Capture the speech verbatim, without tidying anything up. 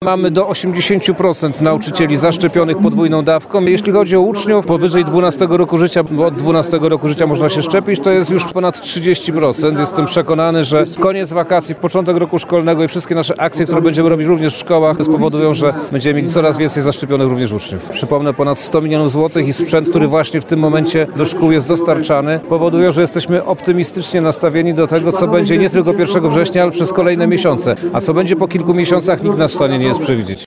Mamy do osiemdziesiąt procent nauczycieli zaszczepionych podwójną dawką. Jeśli chodzi o uczniów powyżej dwunastego roku życia, bo od dwunastego roku życia można się szczepić, to jest już ponad trzydzieści procent. Jestem przekonany, że koniec wakacji, początek roku szkolnego i wszystkie nasze akcje, które będziemy robić również w szkołach, spowodują, że będziemy mieli coraz więcej zaszczepionych również uczniów. Przypomnę, ponad sto milionów złotych i sprzęt, który właśnie w tym momencie do szkół jest dostarczany, powodują, że jesteśmy optymistycznie nastawieni do tego, co będzie nie tylko pierwszego września, ale przez kolejne miesiące. A co będzie po kilku miesiącach, nikt nas w stanie nie jest przewidzieć.